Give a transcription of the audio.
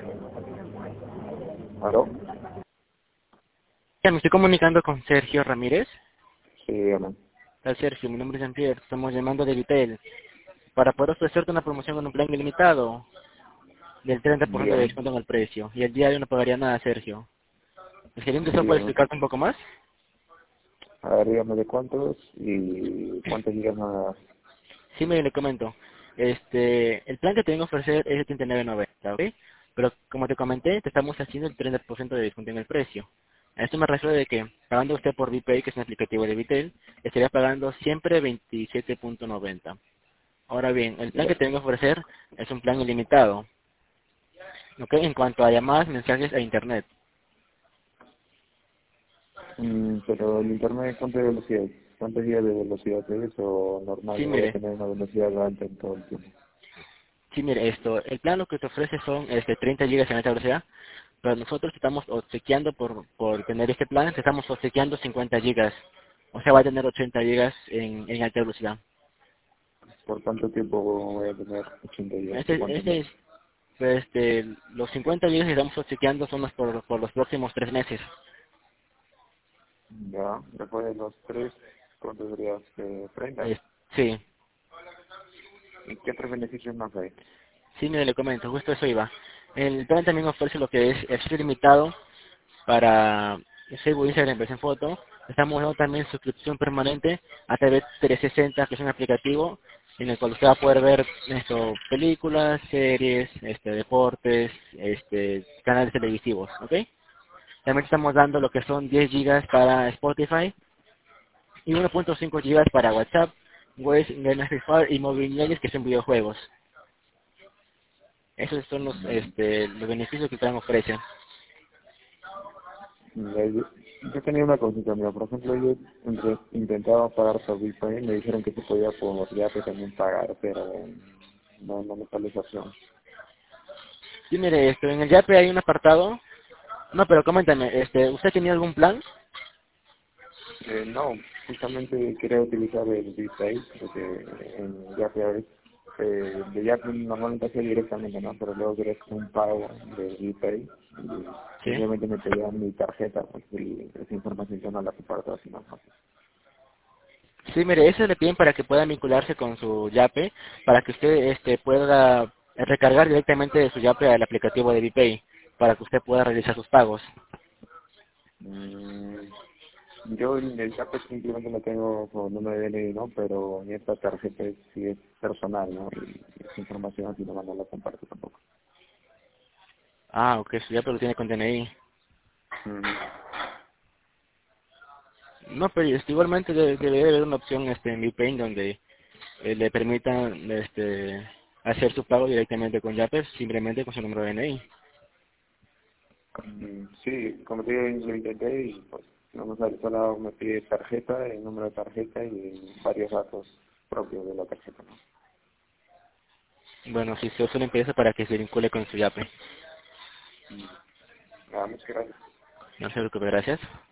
¿Aló? Ya, me estoy comunicando con Sergio Ramírez. Sí, dígame. Hola, Sergio, mi nombre es Jean-Pierre. Estamos llamando de Vitel para poder ofrecerte una promoción con un plan ilimitado del 30% de Dígame. descuento en el precio. Y el día de hoy no pagaría nada, Sergio. ¿Es que Sí, eso puede dígame. explicarte un poco más? A ver, dígame de cuántos y cuántos gigas más. Sí, mire, le comento. El plan que te vengo a ofrecer es de 39.90, ¿ok? Pero como te comenté, te estamos haciendo el 30% de descuento en el precio. A esto me refiero de que, pagando usted por VPay, que es un aplicativo de Vitel, estaría pagando siempre 27.90. Ahora bien, el plan Ya. que te vengo a ofrecer es un plan ilimitado, ¿ok? En cuanto a llamadas, mensajes e internet. Pero el internet, ¿cuánta velocidad? ¿Cuántos gigas de velocidad es o normal? Sí, No voy a mire, tener una velocidad alta en todo el tiempo. el plan lo que te ofrece son 30 gigas en alta velocidad, pero nosotros estamos obsequiando por tener este plan, te estamos obsequiando 50 gigas, o sea, va a tener 80 gigas en alta velocidad. ¿Por cuánto tiempo voy a tener 80 gigas? ¿Por cuánto Este mes? es, pues, los 50 gigas que estamos obsequiando son por los próximos 3 meses. Ya, después de los tres, ¿cuánto sería? 30. Es- sí, ¿Y qué otros beneficios más hay? sí, mire, le comento, justo eso iba. El plan también ofrece lo que es acceso ilimitado para Facebook, Instagram, en foto. Estamos dando también suscripción permanente a TV 360, que es un aplicativo en el cual usted va a poder ver películas, series, deportes, canales televisivos, ¿ok? También estamos dando lo que son 10 gigas para Spotify y 1.5 gigas para WhatsApp, Waze, Netflix y Mobiliarios, que son videojuegos. Esos son Mm, los beneficios que el plan ofrece. Yo tenía una consulta, mira, por ejemplo, yo intentaba pagar por Bitcoin, me dijeron que se podía por Yape también pagar, pero no me sale esa opción. Sí, mire, en el Yape hay un apartado. No, pero coméntame, ¿usted tenía algún plan? No, justamente quería utilizar el Bitpay, porque en Yape a veces, de Yape normalmente hacía directamente, ¿no? Pero luego quería hacer un pago de Bitpay y Sí. simplemente me pedían mi tarjeta, pues, y esa información yo no la comparto así más fácil. Sí, mire, eso le piden para que pueda vincularse con su Yape, para que usted pueda recargar directamente de su Yape al aplicativo de VPay, para que usted pueda realizar sus pagos. Mm, Yo en el Yape simplemente lo tengo con número de DNI, ¿no? Pero en esta tarjeta sí es personal, ¿no? Y esa información así no la comparto tampoco. Ah, ok, su Yape lo tiene con DNI. Mm. No, pero igualmente debe haber una opción en VPay donde le permita hacer su pago directamente con Yape, simplemente con su número de DNI. Sí, como te digo, lo intenté y pues no me sale, solo me pide tarjeta, el número de tarjeta y varios datos propios de la tarjeta, ¿no? Bueno, si se usa una empresa para que se vincule con su Yape. Nada, muchas gracias. No se preocupe, gracias.